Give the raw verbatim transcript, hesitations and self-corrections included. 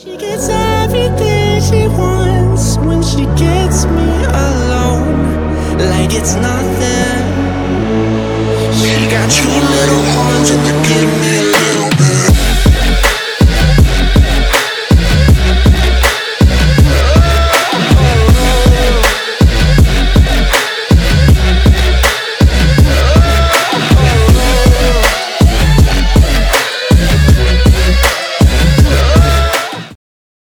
She gets everything she wants when she gets me alone, like it's nothing. She got two little horns that give me